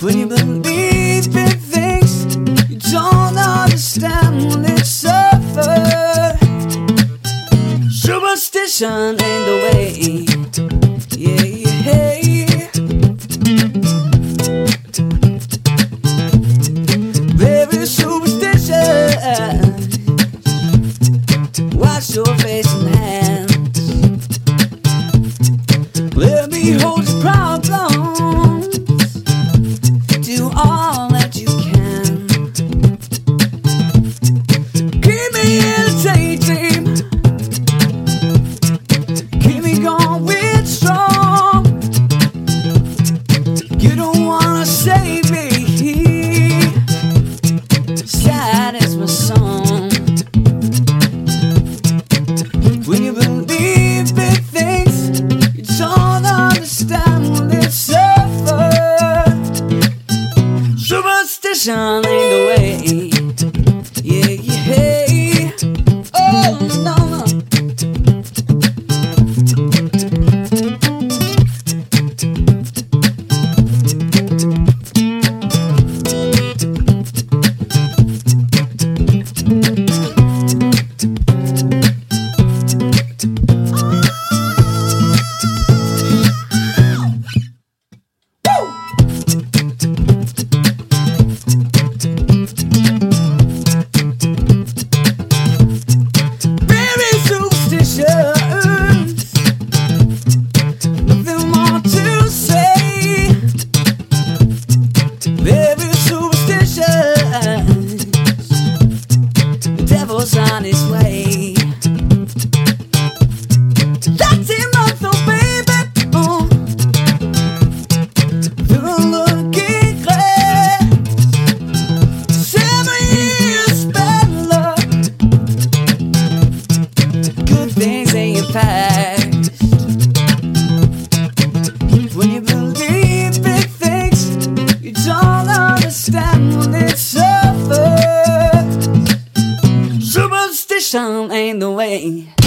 When you believe in things you don't understand when it's suffer. Superstition ain't the way. Yeah, yeah. Very superstition. Wash your face and hands. Let me hold your problems. Do all that you can. Keep me entertained. Keep me going strong. You don't wanna save me. Sad is my song. When you believe in things you don't understand when it's suffer. Superstition ain't the way. Yeah, yeah. Oh, no, no. Nothing more to say. Very superstitious. The devil's on his way. That's him up though, baby. Oh. Through a looking glass. 7 years bad luck. Good things ain't fast. When you believe in things you don't understand when it's suffer. Superstition ain't the way.